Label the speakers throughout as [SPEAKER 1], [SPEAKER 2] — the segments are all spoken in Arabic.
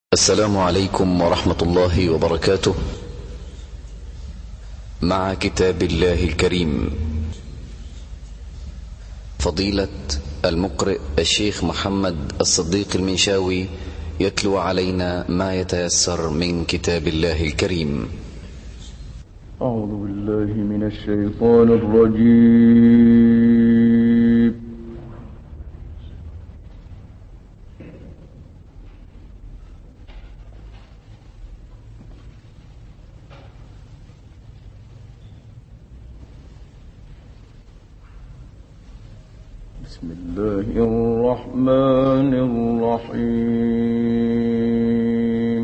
[SPEAKER 1] السلام عليكم ورحمة الله وبركاته. مع كتاب الله الكريم، فضيلة المقرئ الشيخ محمد الصديق المنشاوي يتلو علينا ما يتيسر من كتاب الله الكريم.
[SPEAKER 2] أعوذ بالله من الشيطان الرجيم. بسم الله الرحمن الرحيم.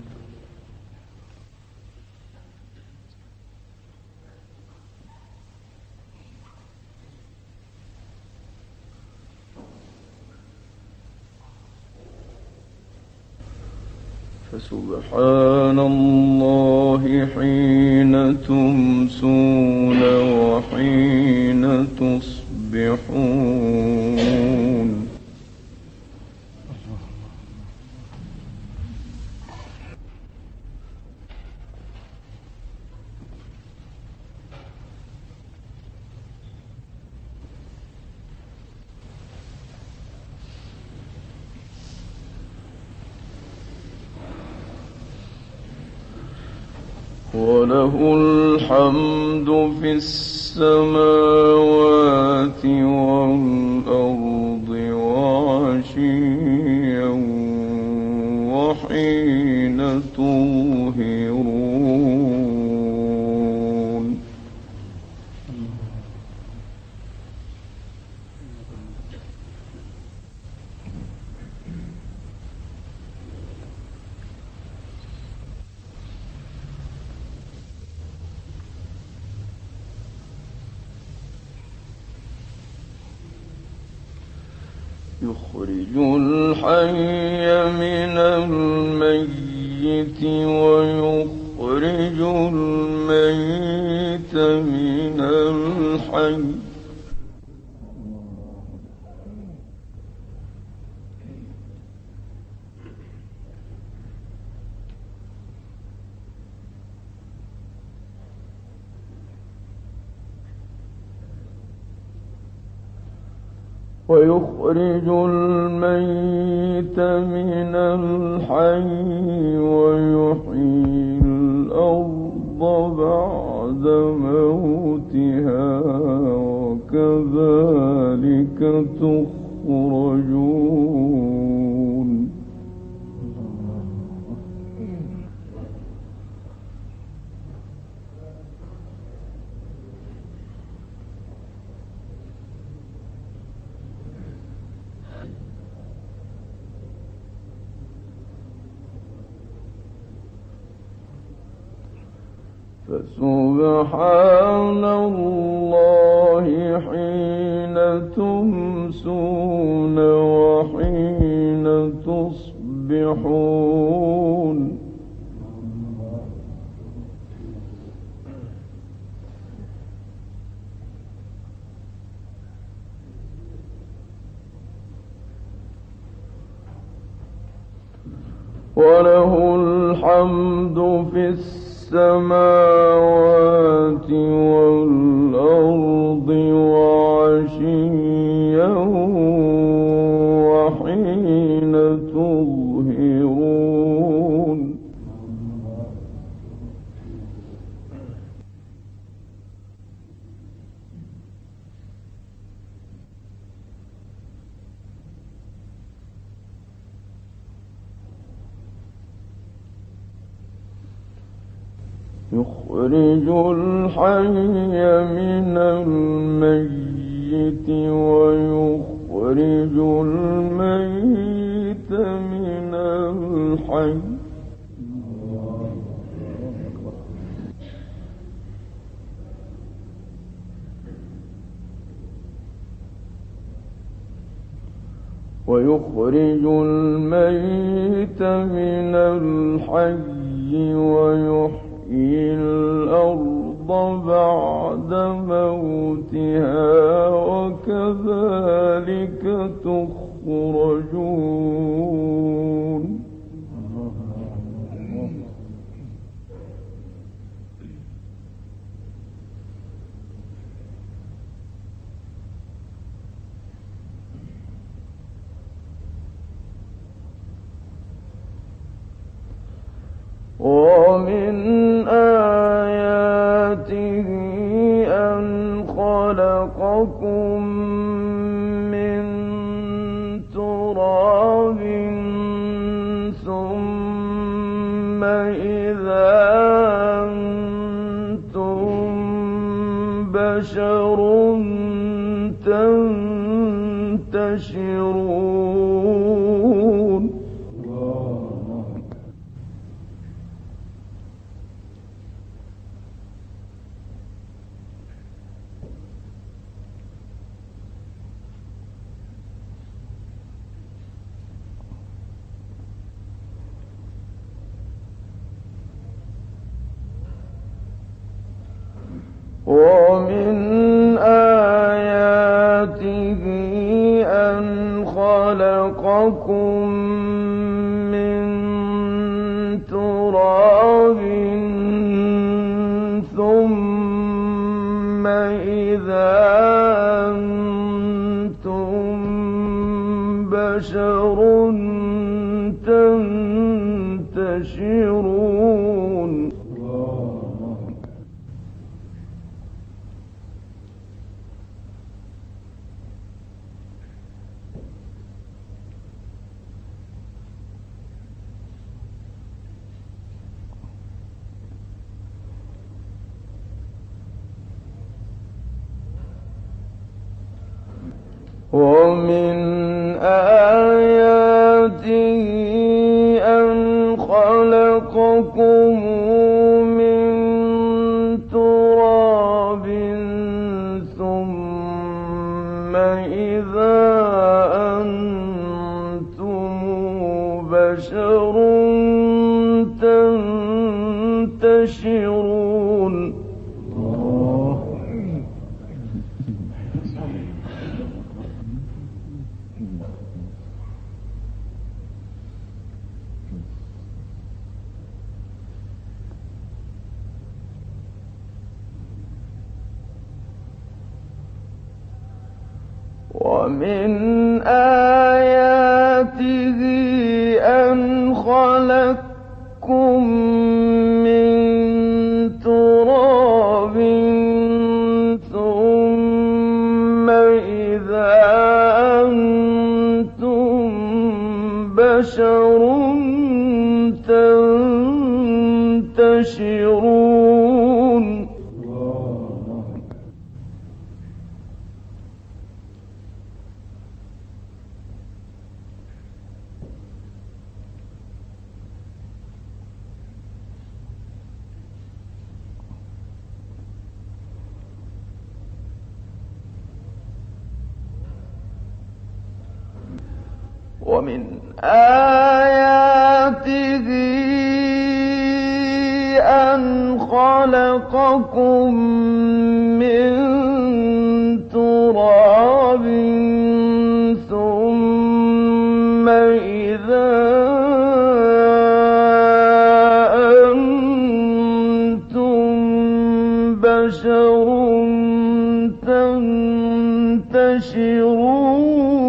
[SPEAKER 2] فسبحان الله حين تمسون وحين تصبحون. وله الحمد في السماوات والأرض وعشيا وحين تظهرون. يخرج الحي من الميت ويخرج الميت من الحي. ويخرج الميت من الحي ويحيي الأرض بعد موتها وكذلك تخرجون. فسبحان الله حين تمسون وحين تصبحون. وله الحمد في السماوات والأرض وعشيا وحين تظهرون. يخرج الحي من الميت ويخرج الميت من الحي. ويخرج الميت من الحي ويحيي الأرض بعد موتها وكذلك تخرجون. ومن آياته أن خلقكم من تراب ثم إذا أنتم بشر تنتشرون. ومن آياته أن خلقكم من تراب ثم إذا أنتم بشر تنتشرون. ومن آياته أن خلقكم من تراب ثم إذا أنتم بشر تنتشرون. ومن آياته أن خلقكم من تراب ثم إذا أنتم بشر تنتشرون. ومن آياته أن خلقكم من تراب ثم إذا أنتم بشر تنتشرون.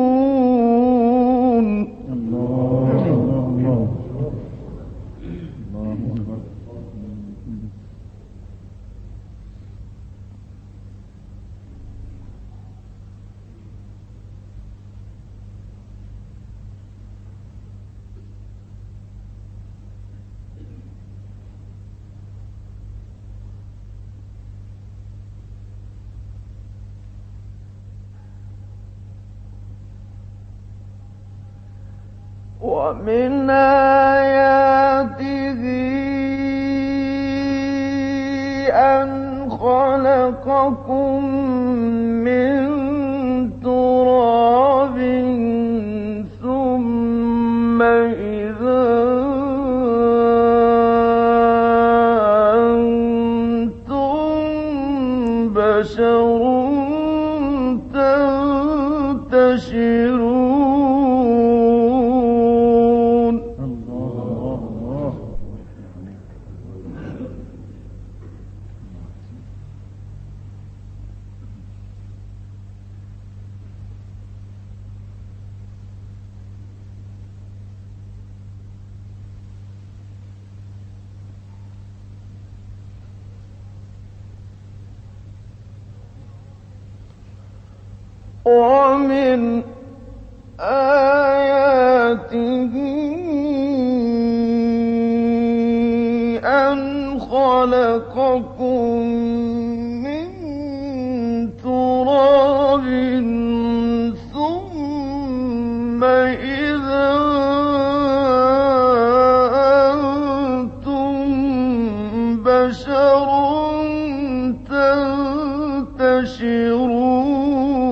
[SPEAKER 2] ومن آياته أن خلقكم من تراب ثم إذا أنتم بشر تنتشرون. ومن آياته أن خلقكم من تراب ثم إذا أنتم بشر تنتشرون.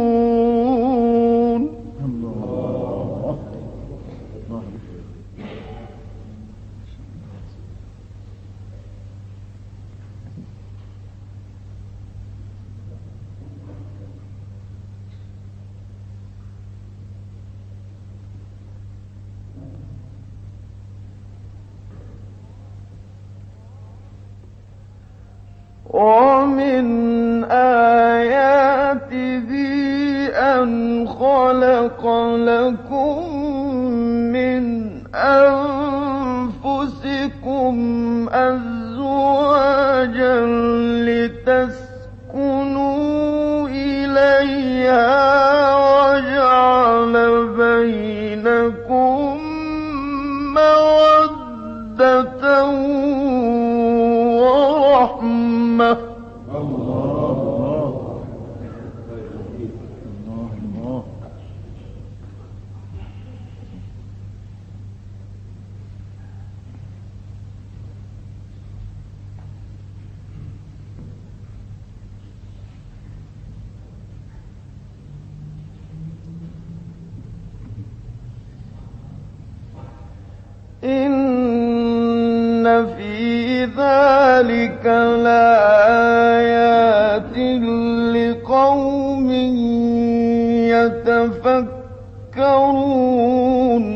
[SPEAKER 2] ومن آياته أن خلق لكم من أنفسكم أزواجا لتسكنوا إليها وجعل بينكم مودة ورحمة. إن في ذلك لآيات لقوم يتفكرون.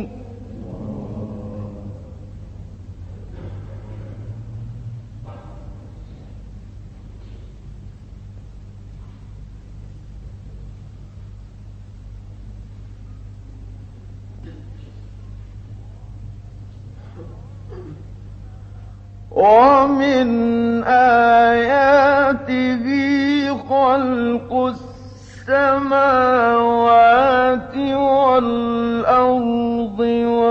[SPEAKER 2] ومن آياته خلق السماوات والأرض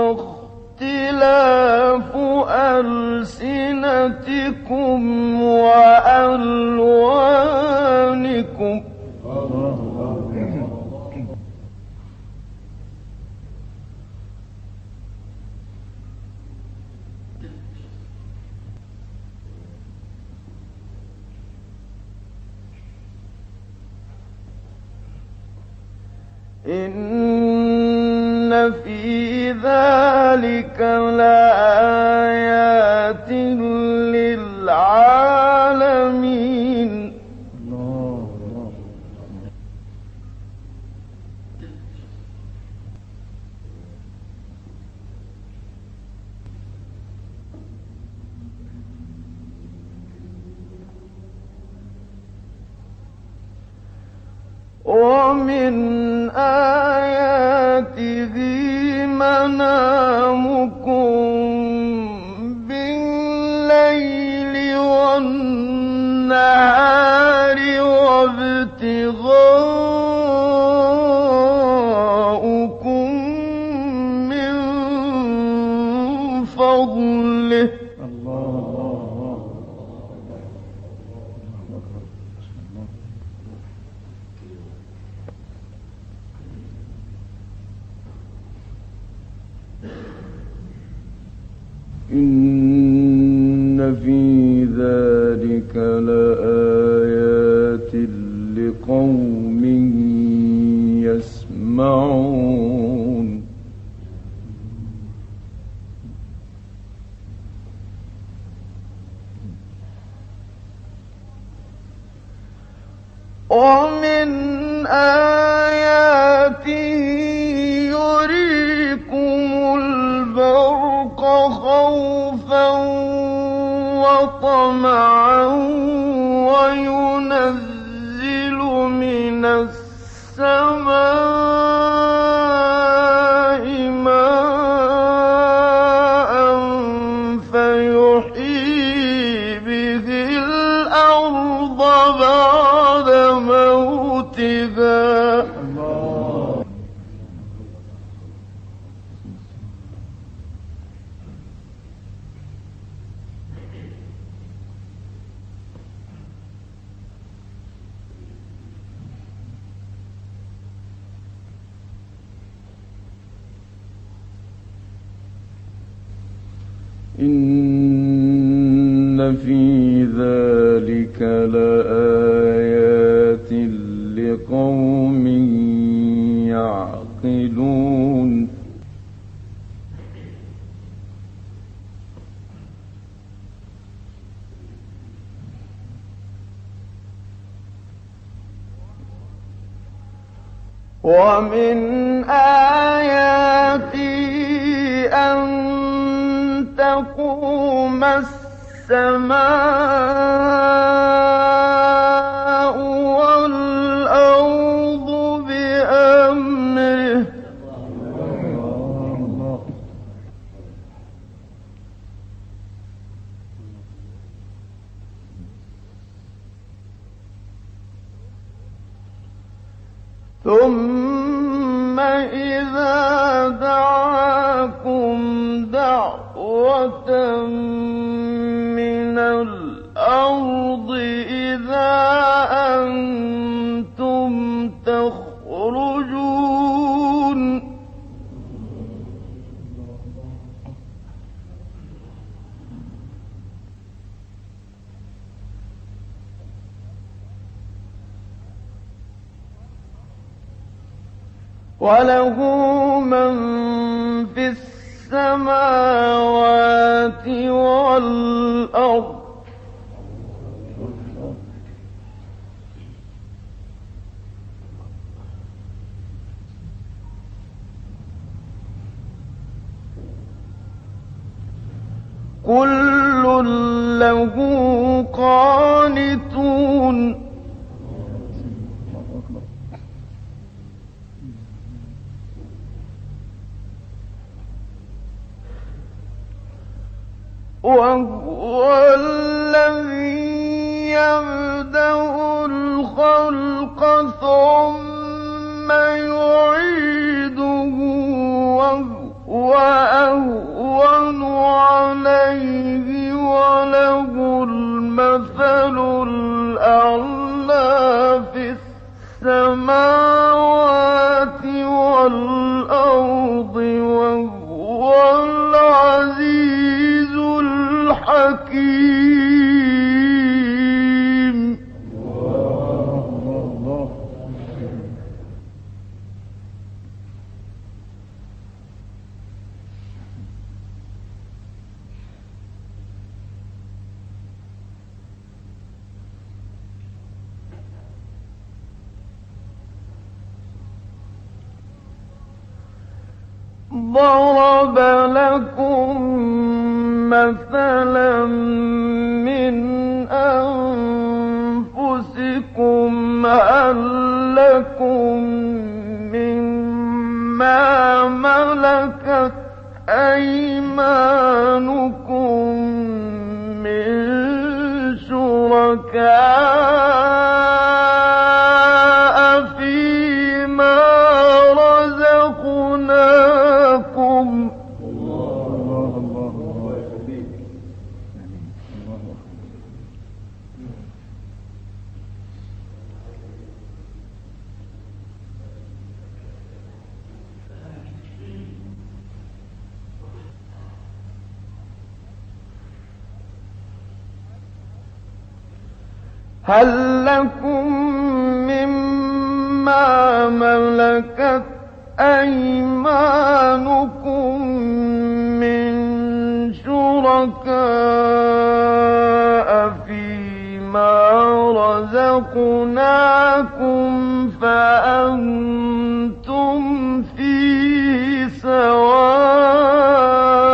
[SPEAKER 2] واختلاف ألسنتكم وألوانكم. إن في ذلك لآيات للعالمين. ومن آياته منامكم بالليل والنهار وابتغاؤكم من فضله. إن في ذلك لآيات لقوم يسمعون. ومن آياته يريكم البرق خوفا وطمعا وينزل من السماء ماء فيحيي به الأرض بعد موتها. إن في ذلك لآيات لقوم يعقلون ومن آياته أن تقوم السماء والأرض بأمره ثم إذا دعاكم دعوة من الأرض إذا أنتم تخرجون وله من في السماوات والأرض كل له قانتون وهو الذي يبدأ الخلق ثم يعيده وهو أهون عليه وله المثل الأعلى في السماوات والأرض وهو العزيز الحكيم ضرب لكم مثلا من أنفسكم هل لكم مما ملكت أيمانكم من شركاء فيما رزقناكم هل لكم مما ملكت أيمانكم من شركاء فيما رزقناكم فأنتم فيه سواء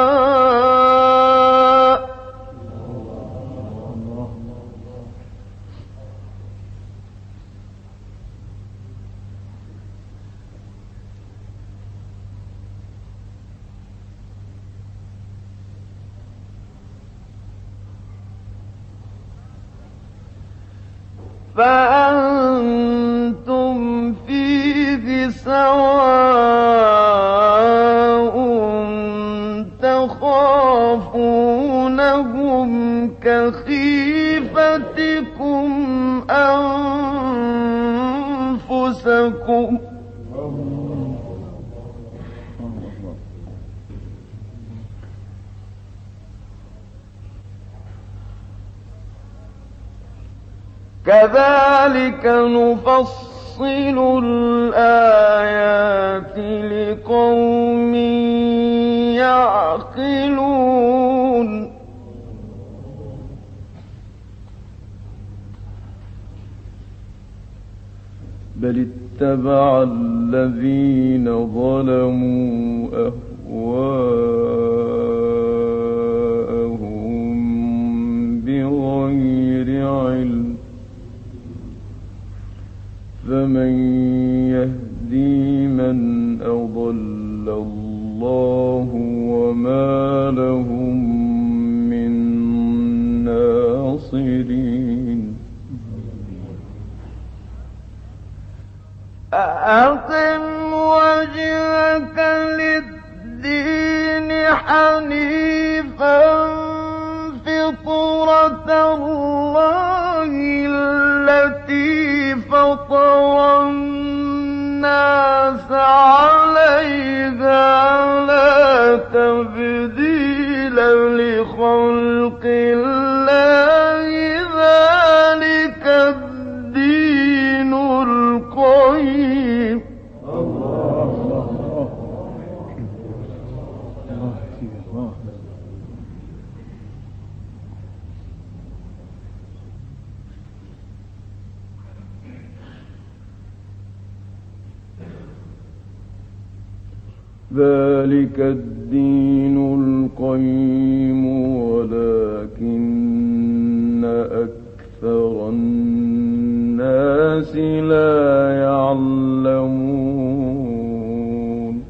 [SPEAKER 2] فأنتم فيه سواء تخافونهم كخيفتكم أنفسكم كذلك نفصل الآيات لقوم يعقلون بل اتبع الذين ظلموا أهواءهم بغير علم فمن يهدي من أضل الله وما لهم من ناصرين أقم وجهك للدين حنيفا فطرة الله التي فطر الناس عليها لا تبديل لخلق الله ذلك الدين القيم ذلك الدين القيم ولكن أكثر الناس لا يعلمون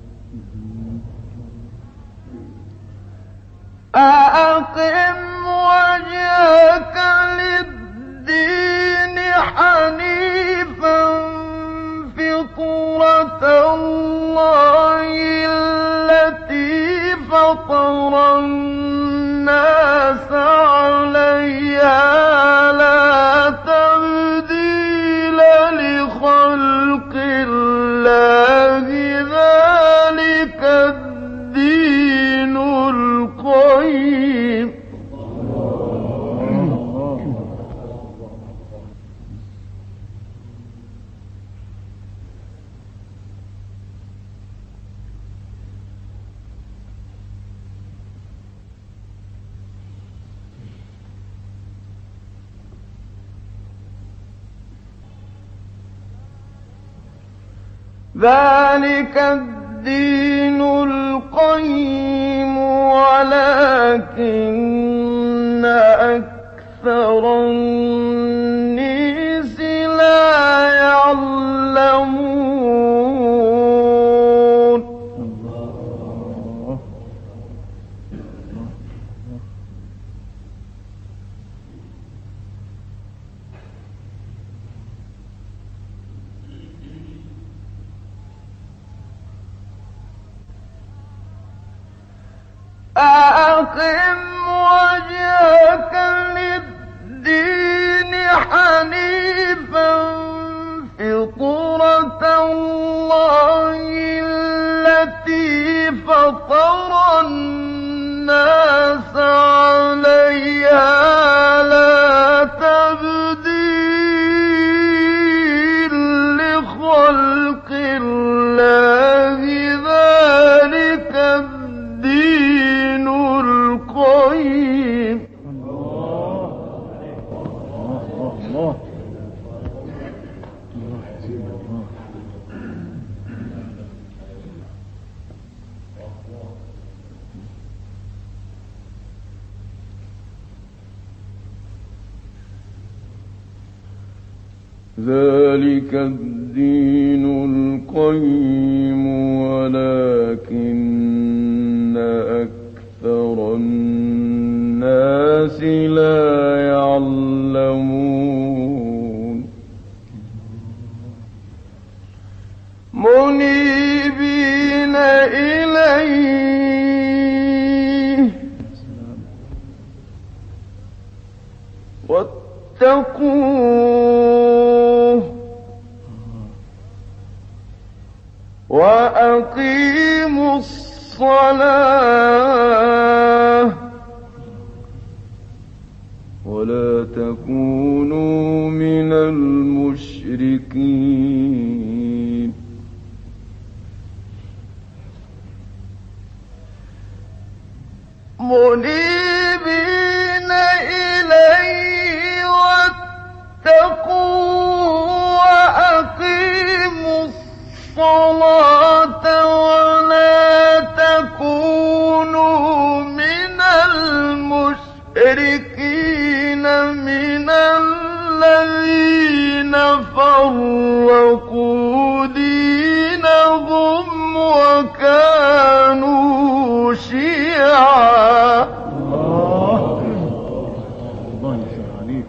[SPEAKER 2] أقم وجهك للدين حنيفا فطرة الله التي فطر الناس عليها لا تبديل لخلق الله ذلك الدين القيم ذلك الدين القيم ولكن أكثر الناس لا يعلمون أقم وجهك للدين حنيفا فطرة الله التي فطر الناس عليها لا تبديل لخلق الله ذلك الدين القيم ذلك الدين القيم ولكن أكثر الناس لا يعلمون منيبين إليه واتقوه وأقيموا الصلاة ولا تكونوا من منيبين إليه واتقوا وأقيموا الصلاة ولا تكونوا من المشركين من الذين فرقوا دينهم وكانوا شيعا.
[SPEAKER 3] الله يسر عليك.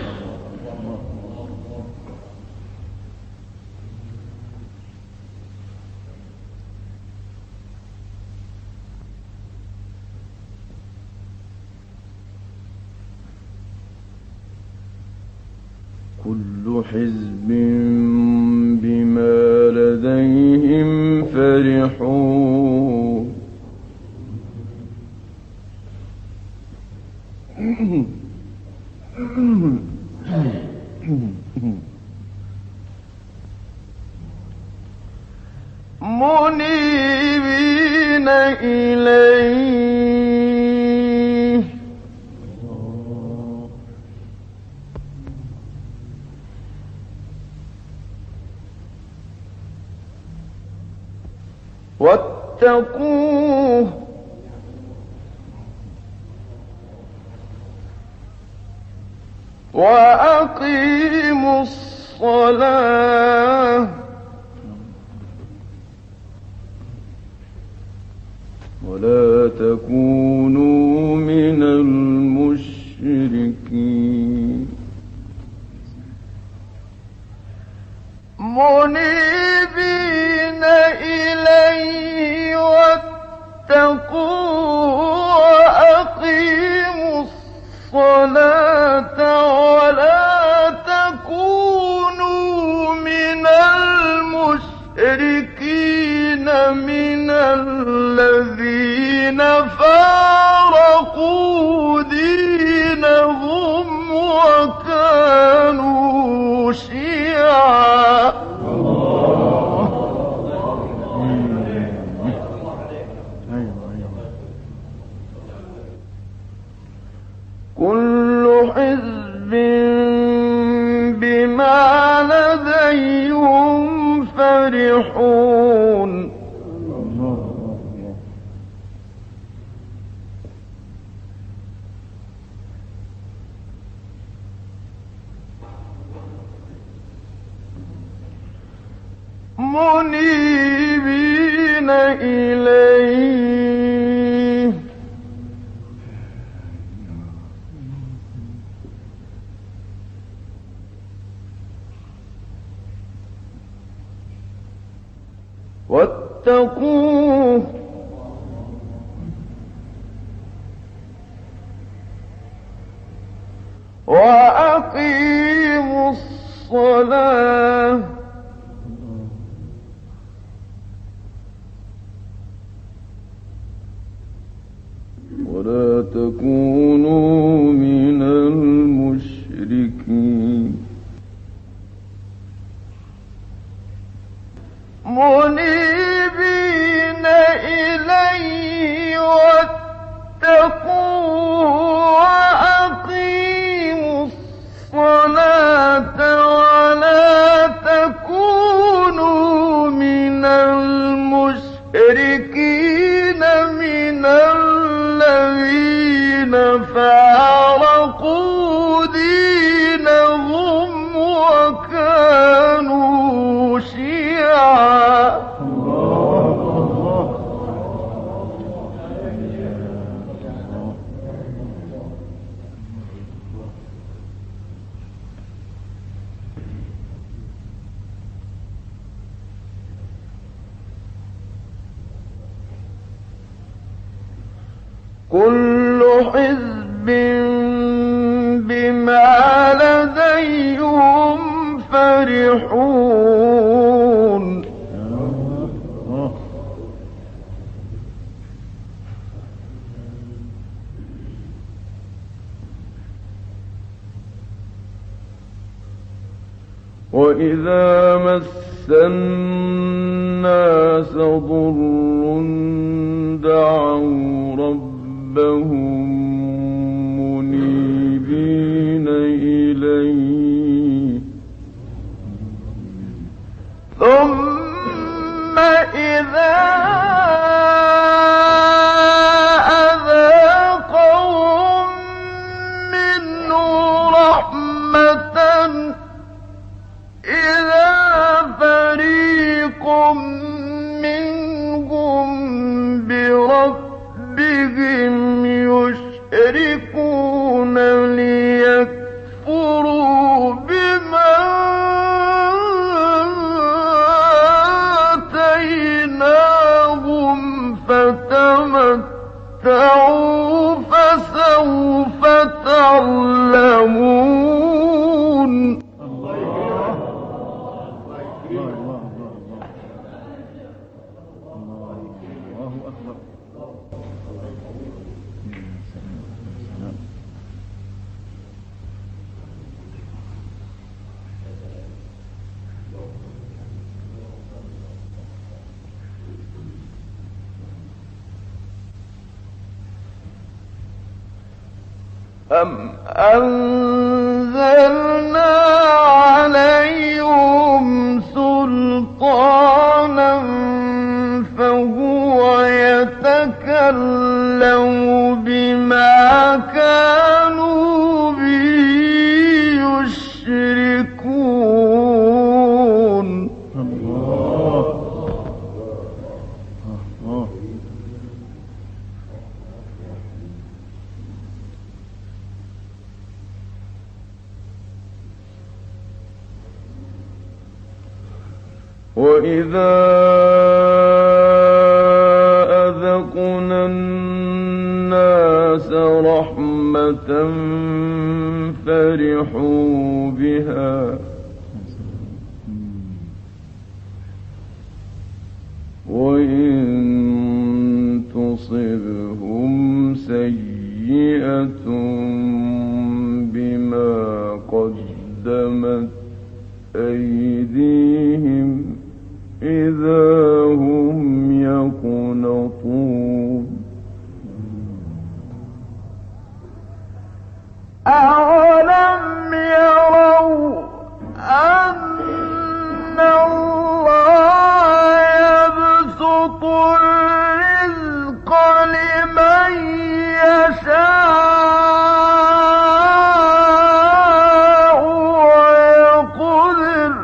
[SPEAKER 3] كل حزب بما لديهم فرحون.
[SPEAKER 2] منيبين إليه واتقوه وأقيموا الصلاة
[SPEAKER 3] ولا تكونوا من المشركين.
[SPEAKER 2] منيبين إليه واتقوا وأقيموا الصلاة ولا تكونوا من المشركين من الذين فارقوا دينهم وكانوا شيعا. كل حزب بما لديهم فرحون. منيبين إليه واتقوه وأقيموا الصلاة
[SPEAKER 3] ولا تكونوا من المشركين.
[SPEAKER 2] منيبين إليه واتقوا وأقيموا الصلاة ولا تكونوا من المشركين من الذين فارقوا دينهم وكانوا شيعا. كل حزب بما لديهم فرحون.
[SPEAKER 3] وإذا مس الناس ضر دعوا ربهم ربهم منيبين إليه
[SPEAKER 2] ثم إذا أذاقهم منه رحمة إذا فريق منهم بربهم يشركون ليكفروا بما آتيناهم فتمتعوا فسوف تعلمون. أم أنزلنا عليهم سلطانا فهو يتكلم بما كانوا به يشركون.
[SPEAKER 3] وإذا أذقنا الناس رحمة فرحوا بها وإن تصبهم سيئة بما قدمت أيديهم إذا هم يقنطون.
[SPEAKER 2] أولم يروا أن الله يبسط الرزق لمن يشاء ويقدر.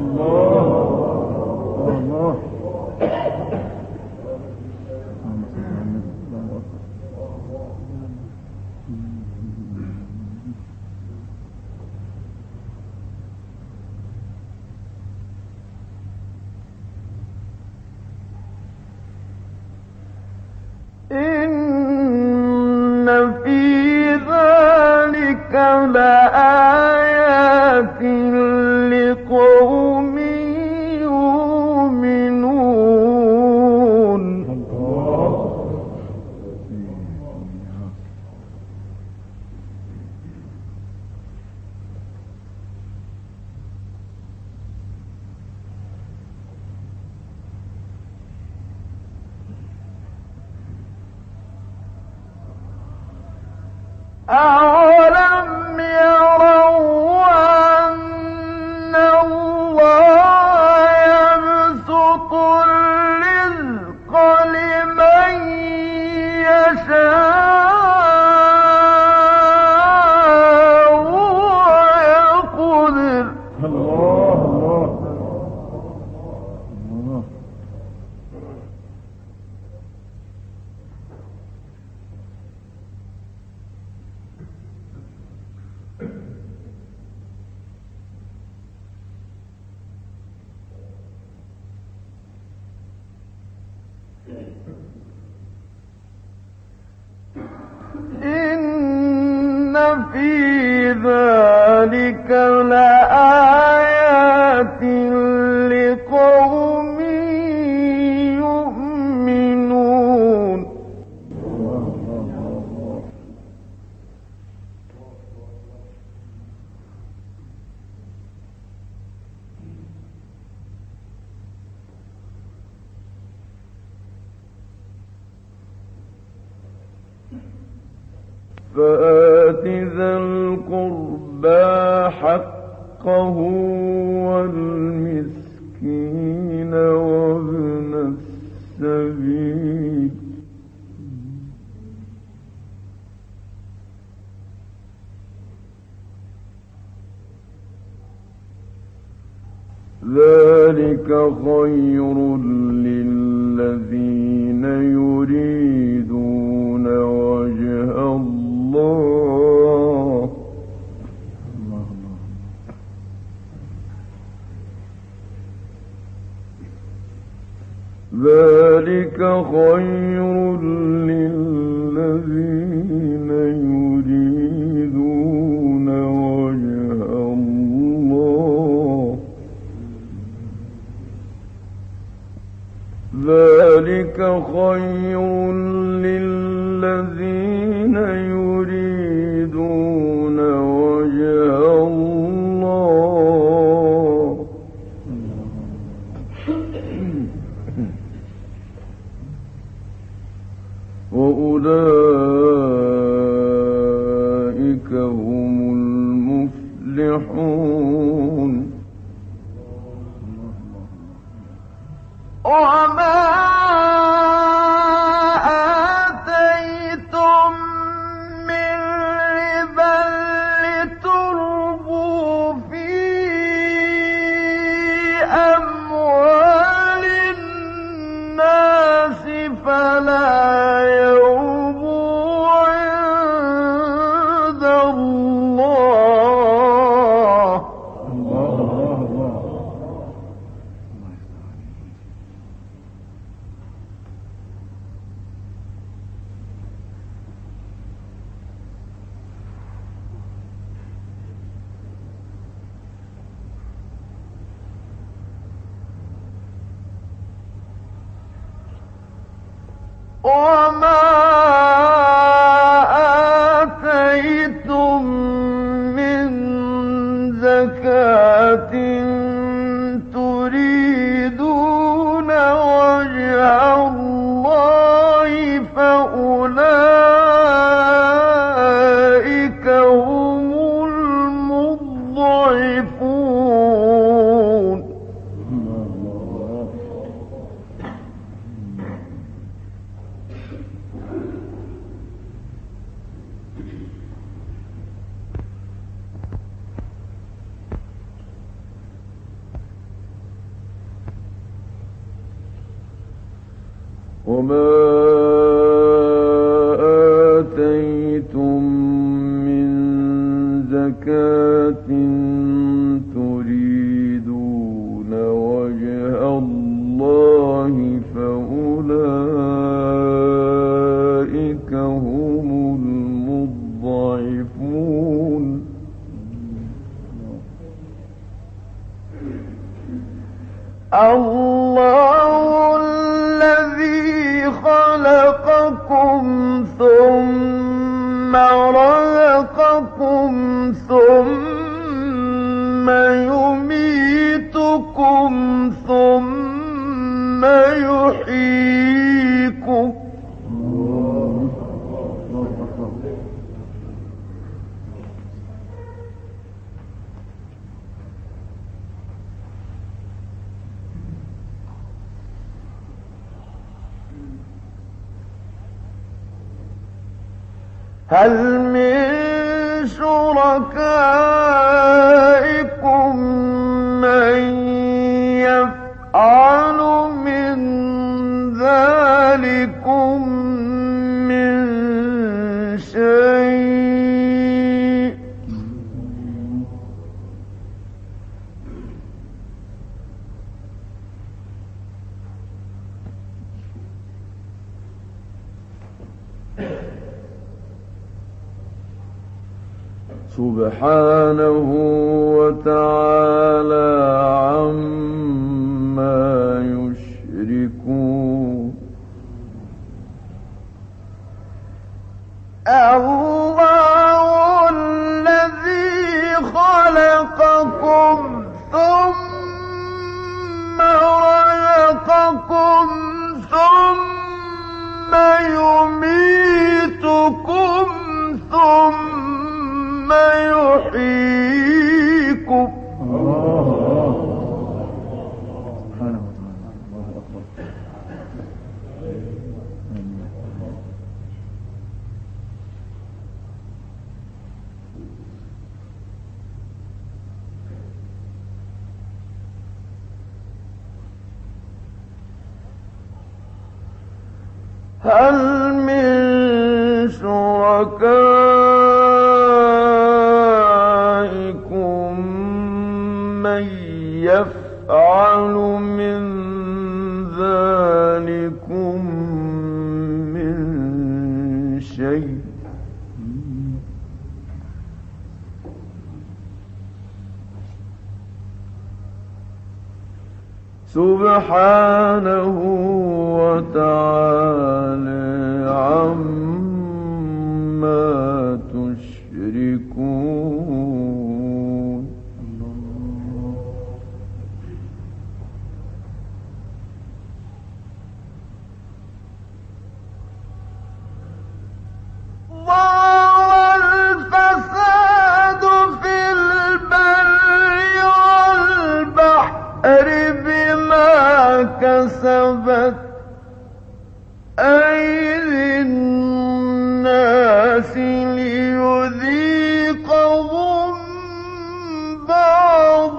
[SPEAKER 2] إن في ذلك لآيات لقوم يؤمنون. أولم يروا أن الله يبسط الرزق لمن يشاء ويقدر. إن في ذلك لآيات لقوم يؤمنون.
[SPEAKER 3] فآت ذا القربى حقه والمسكين وابن السبيل ذلك خير للذين يريدون وجه الله ذلك خير للذين يريدون وجه الله ذلك خير للذين يريدون وجه الله وأولئك هم المفلحون
[SPEAKER 2] وما آتيتم من ربا لتربوا في أموال الناس فلا يربو عند الله وما آتيتم من زكاة تريدون وجه الله فأولئك هم المضعفون
[SPEAKER 3] وما آتيتم من زكاة تريدون وجه الله فأولئك هم المضعفون
[SPEAKER 2] الله الذي خلقكم ثم رزقكم ثم يميتكم ثم يحييكم هل من شركائكم من يفعل من ذلكم من شيء
[SPEAKER 3] سبحانه وتعالى عما يشركون
[SPEAKER 2] الله الذي خلقكم ثم رزقكم ثم يميتكم ثم هل من شركائكم من يفعل من ذلكم من شيء سبحانه وتعالى عما تشركون ظهر الفساد في البر والبحر بما كسبت أيدي الناس ليذيقهم بعض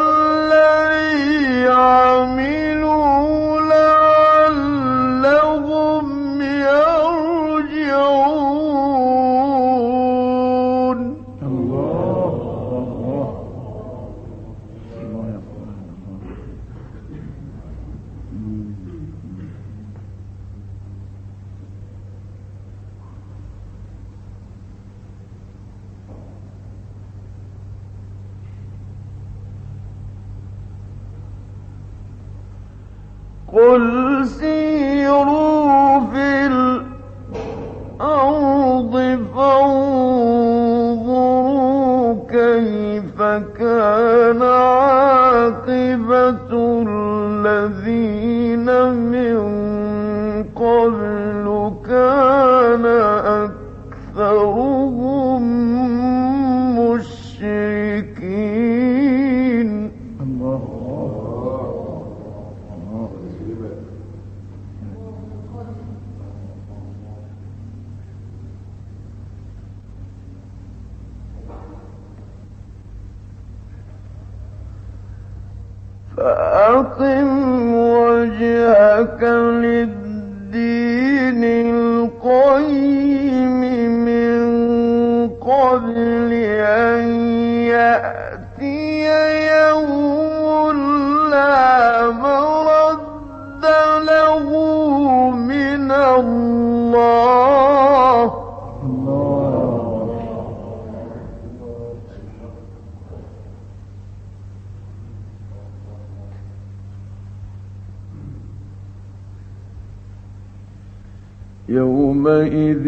[SPEAKER 2] الذي عملوا لعلهم يرجعون. قل سيروا في الأرض فانظروا كيف كان عاقبة الذين من قبل كان أكثرهم مشركين. فأقم وجهك للدين القيم من قبل أن يأتي يوم لا مرد له من الله. يومئذ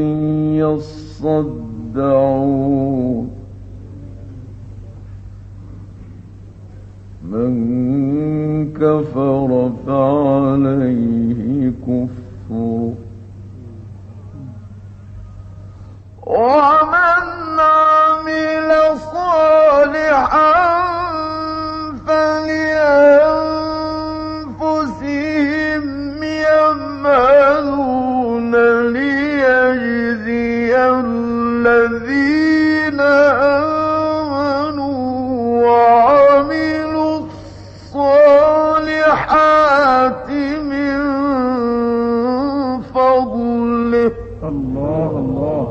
[SPEAKER 2] يصدعون من كفر فعليه كفره ومن عمل صالحا فلأنفسهم يمهدون ليجزي الذين آمنوا وعملوا الصالحات من فضله. الله الله.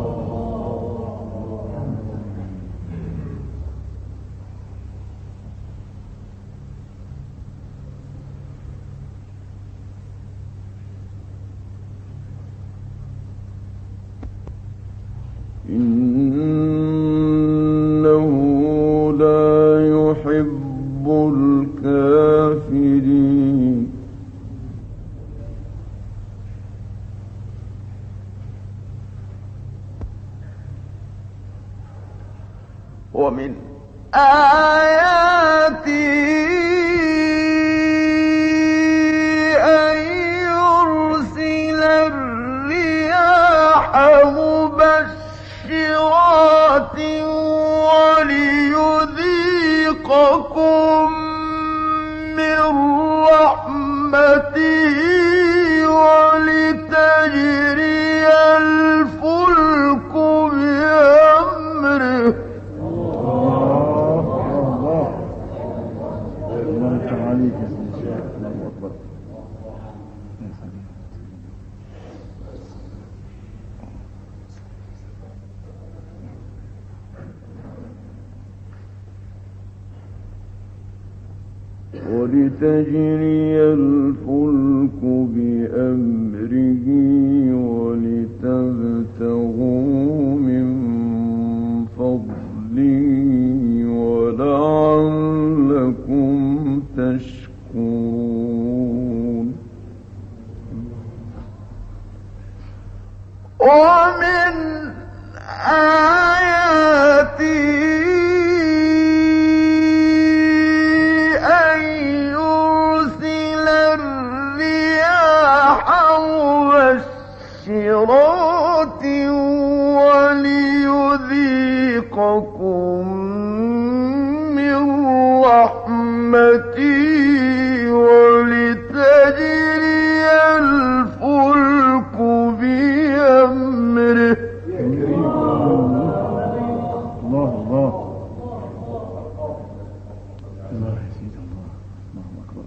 [SPEAKER 2] إنه لا يحب الكافرين. ومن آياته أن يرسل الرياح مبشرات وليذيقكم من رحمته ولتجري الفلك بأمره.
[SPEAKER 3] ولتجري الفلك بأمره ولتبتغوا من فضله ولعلكم تشكرون.
[SPEAKER 2] ومن آياته أن يرسل الرياح مبشرات وليذيقكم من رحمته ولتجري الفلك بأمره.
[SPEAKER 3] الله الله الله يا سيدي الله الله أكبر.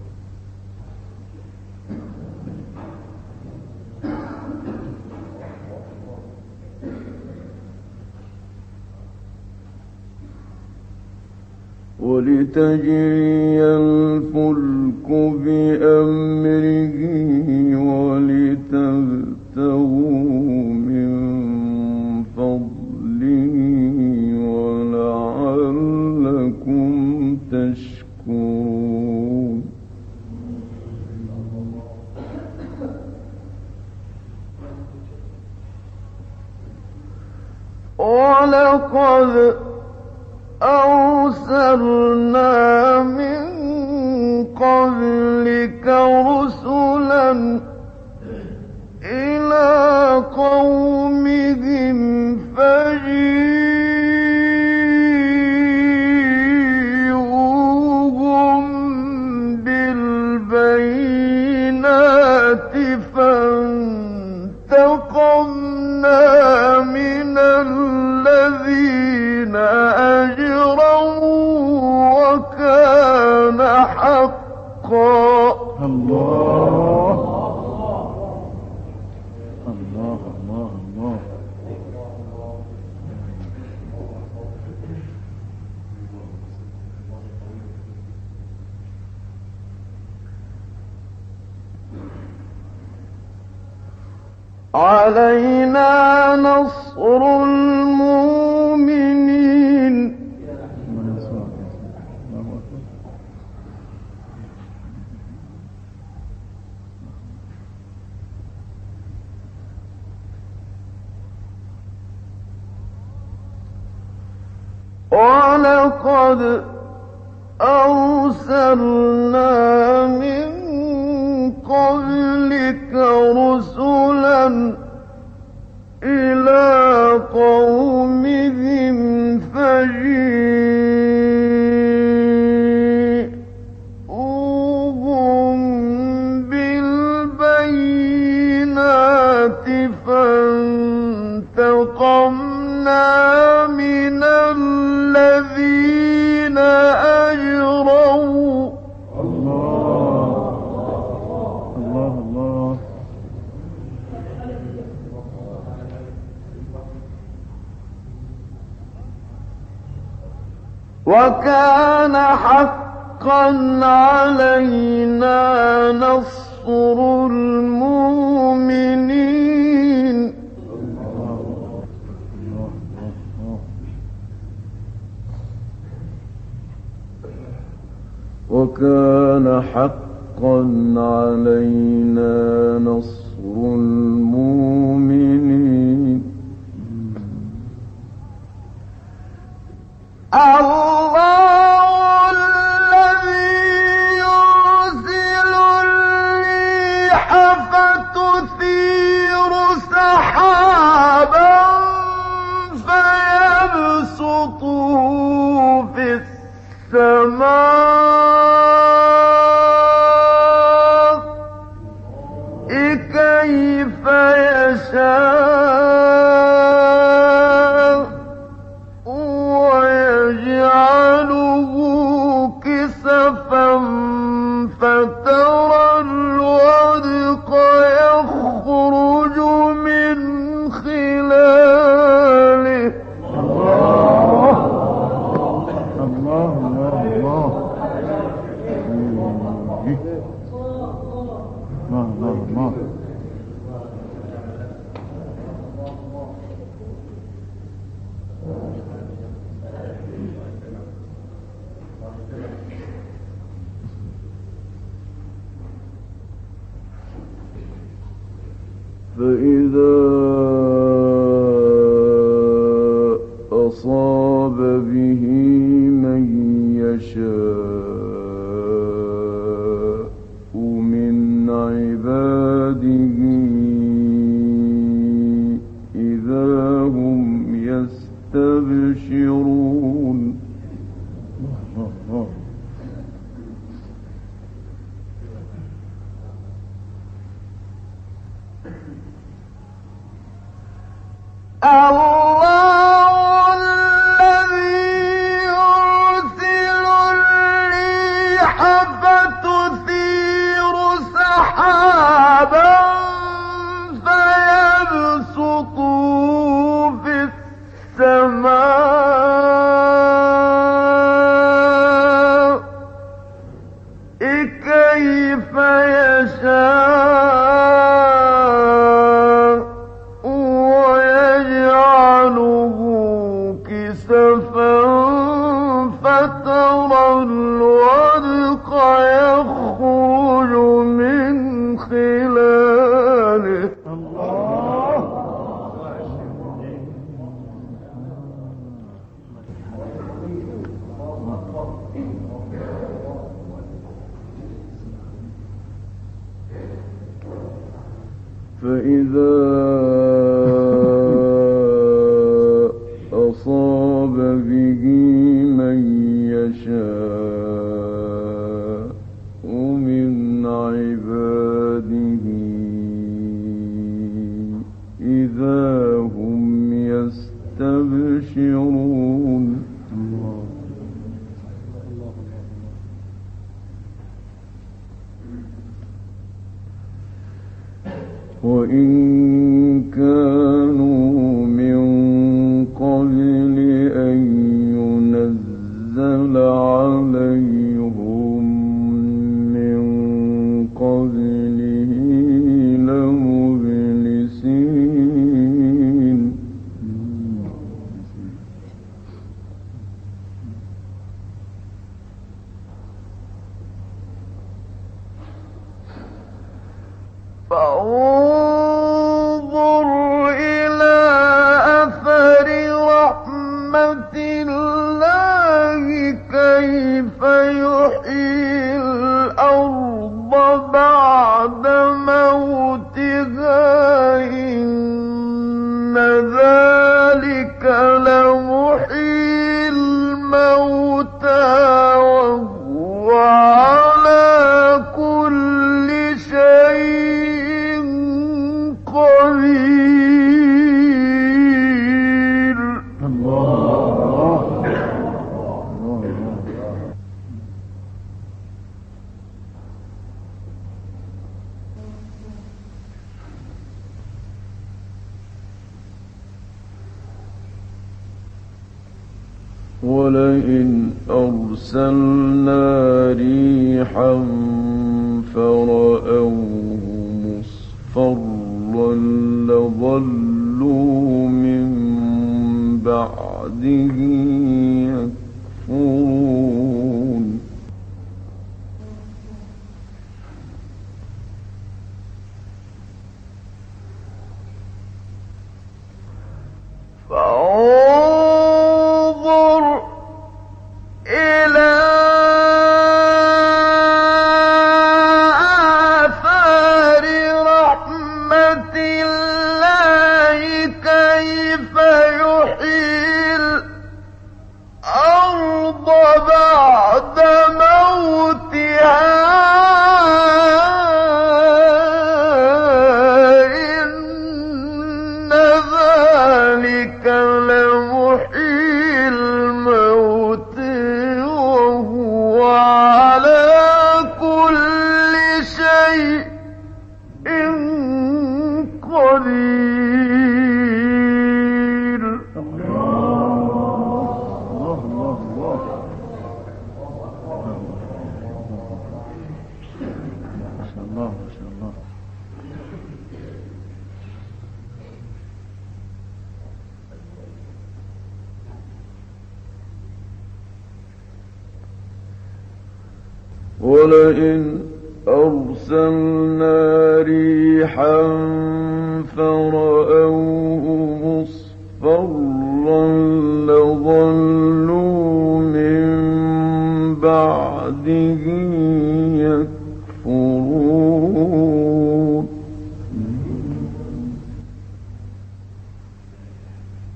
[SPEAKER 3] ولتجري الفلك بأمره ولتبتغوا من فضله ولعلكم تشكرون.
[SPEAKER 2] ولقد أرسلنا من قبلك رسلا إلى قومهم فجيءوهم بالبينات فانتقمنا من الذين أجرموا وكان حقا.
[SPEAKER 3] الله الله الله الله.
[SPEAKER 2] علينا نصر المؤمنين. ولقد أرسلنا من قبلك رسلا إلى قومهم فجيءوهم بالبينات فانتقمنا من الذين أجرموا.
[SPEAKER 3] الله الله.
[SPEAKER 2] وكان حقا علينا نصر المؤمنين.
[SPEAKER 3] وكان حقا علينا نصر المؤمنين.
[SPEAKER 2] الله الذي يرسل الريح فتثير سحابا فيبسطه في السماء كيف يشاء ويجعل
[SPEAKER 3] هم يستبشرون
[SPEAKER 2] الله الذي يرسل الريح فتثير سحابا فيبسطه في السماء كيف يشاء ويجعله كسفا فترى الودق يخرج من خلاله
[SPEAKER 3] فإذا أصاب به من يشاء من عباده إذا هم يستبشرون وإن كانوا من قبل أن ينزل عليهم من قبله لمبلسين فانظر إلى أثر رحمة الله كيف يحيي الأرض بعد موتها إن ذلك لمحيي الموتى وهو على كل شيء قدير. ولئن أرسلنا ريحا فرأوه مصفرا لظلوا من بعده يكفرون
[SPEAKER 2] فانظر إلى آثار رحمة الله كيف يحيي الأرض بعد موتها إن ذلك لمحيي الموت وهو على كل شيء قدير.
[SPEAKER 3] ولئن أرسلنا ريحا فرأوه مصفرا لظلوا من بعده يكفرون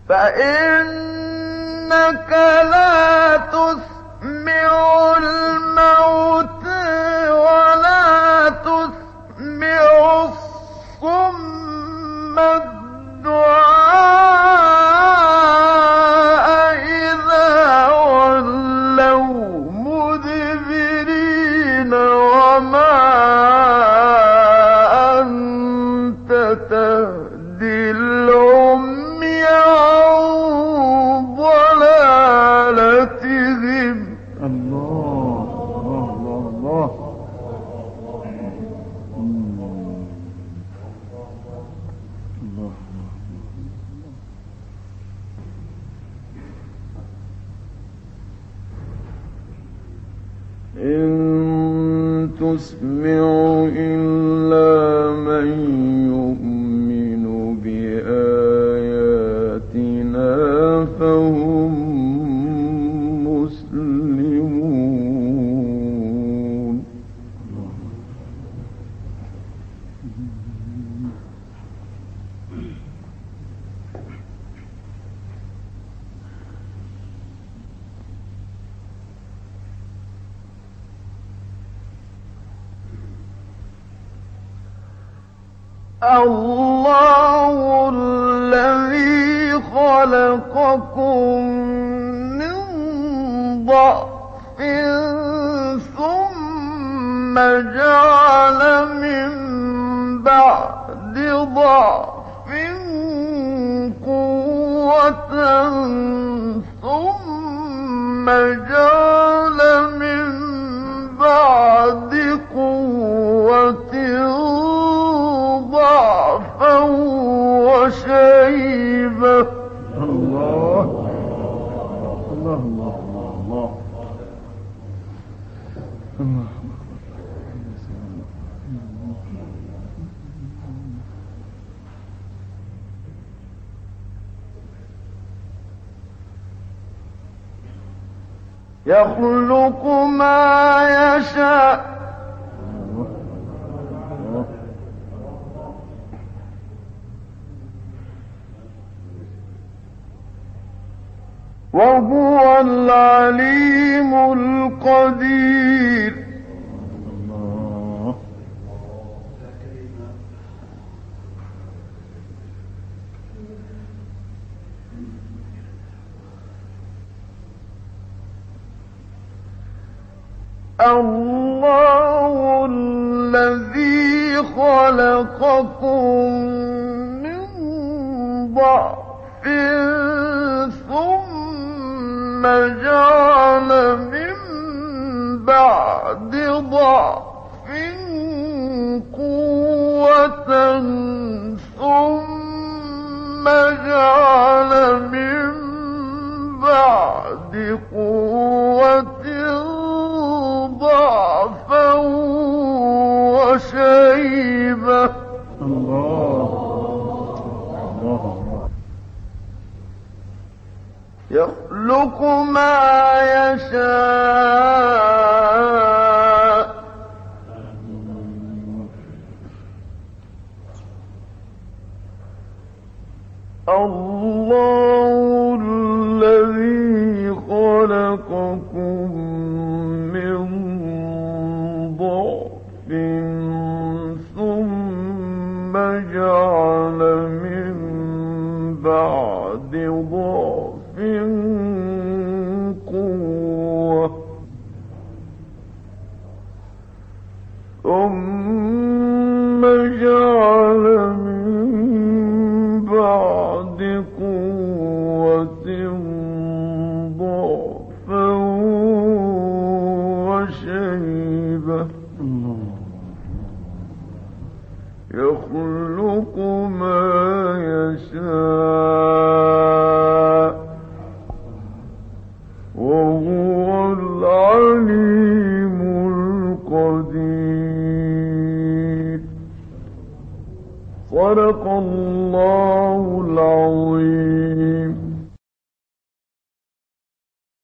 [SPEAKER 2] فإنك لا تسمع الموت ولا تسمع الصم الدعاء إذا ولوا مدبرين وما أنت تهدي العمي عن ضلالتهم.
[SPEAKER 3] الله الله الله الله. إن تسمع إلا من يؤمن بآياتنا فهم مسلمون.
[SPEAKER 2] الله الذي خلقكم من ضعف ثم جعل من بعد ضعف قوة ثم جعل من بعد قوة ضعفا وشيبة.
[SPEAKER 3] الله الله الله الله الله.
[SPEAKER 2] يخلق ما يشاء وهو العليم القدير. الله الذي خلقكم من ضعف ثم جعل من بعد ضعف قوة ثم جعل من بعد قوة ضعفا وشيبة.
[SPEAKER 3] الله
[SPEAKER 2] يخلق ما يشاء الله الذي خلقكم من ضعف ثم جعل من بعد ضعف قوة ثم جعل من بعد قوة ضعفا وشيبة. يخلق ما يشاء وهو العليم القدير. صدق الله العظيم.